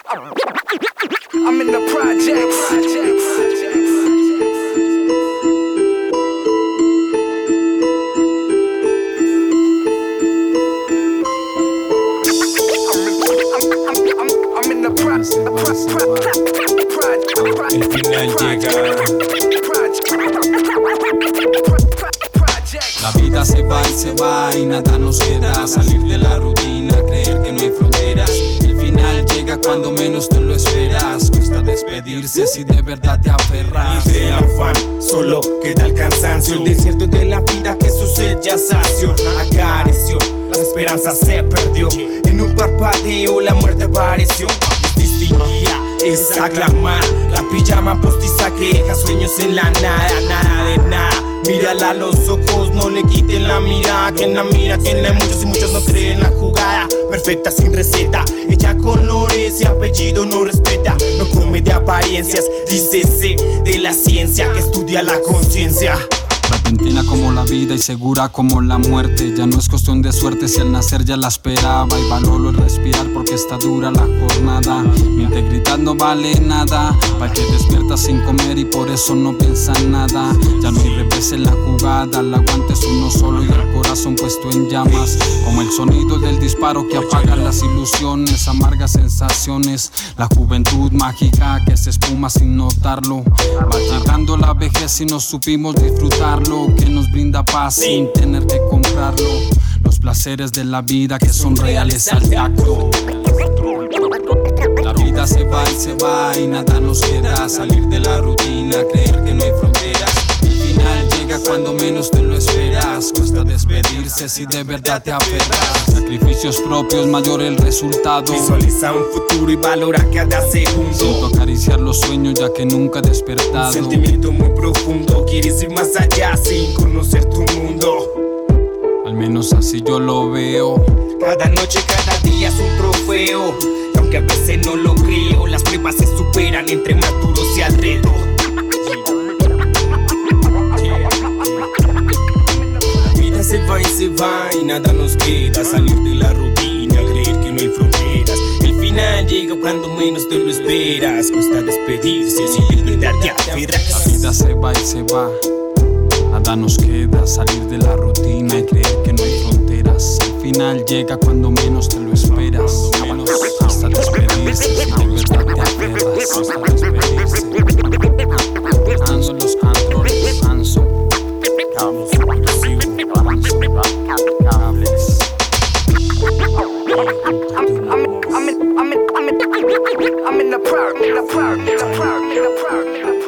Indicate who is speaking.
Speaker 1: I'm in the projects. I'm in the
Speaker 2: El final llega. La vida se va y se va y nada nos queda. Salir de la rutina, creer que no hay fronteras. El final llega cuando menos te lo esperas. Cuesta despedirse si de verdad te aferras.
Speaker 3: Y del afán solo queda el cansancio. El desierto de la vida que su sed ya sació. Acarició, la esperanza se perdió. En un parpadeo la muerte apareció. Distinguía esa aclamar. La pijama postiza que deja sueños en la nada. Nada de nada. Mírala a los ojos, no le quiten la mirada. Quien la mira tiene muchos y muchos no creen la jugada. Perfecta sin receta, ella colores y apellido no respeta. No come de apariencias, dícese de la ciencia que estudia la conciencia.
Speaker 2: Repentina como la vida y segura como la muerte. Ya no es cuestión de suerte si al nacer ya la esperaba. Y valoro el respirar porque está dura la jornada. Mi integridad no vale nada. Pa' que despierta sin comer y por eso no piensa en nada. Ya no hay revés en la jugada. El aguante es uno solo y el corazón puesto en llamas. Como el sonido del disparo que apaga las ilusiones. Amargas sensaciones. La juventud mágica que se espuma sin notarlo. Va llegando la vejez y no supimos disfrutar. Que nos brinda paz sin tener que comprarlo. Los placeres de la vida que son reales al tacto. La vida se va y se va y nada nos queda. Salir de la rutina, creer que no hay fronteras. El final llega cuando menos te lo esperas. Cuesta despedirse si de verdad te aferras. Sacrificios propios, mayor el resultado.
Speaker 3: Visualiza un futuro y valora cada segundo.
Speaker 2: Siento acariciar los sueños ya que nunca he despertado.
Speaker 3: Un sentimiento muy profundo, quieres ir más allá sin conocer tu mundo.
Speaker 2: Al menos así yo lo veo.
Speaker 3: Cada noche, cada día es un trofeo. Y aunque a veces no lo creo, las pruebas se superan entre más duro sea el reto. La vida se va y se va y nada nos queda. Salir de la rutina, creer que no hay fronteras. El final llega cuando menos te lo esperas. Cuesta despedirse sin de verdad te aferras.
Speaker 2: La vida se va y se va. Nada nos queda, salir de la rutina y creer que no hay fronteras. El final llega cuando menos te lo esperas. Hasta despedirse, si de verdad te aferras. Hasta despedirse. Anso los controles, Anso. Cables, cables.
Speaker 1: I'm in the park.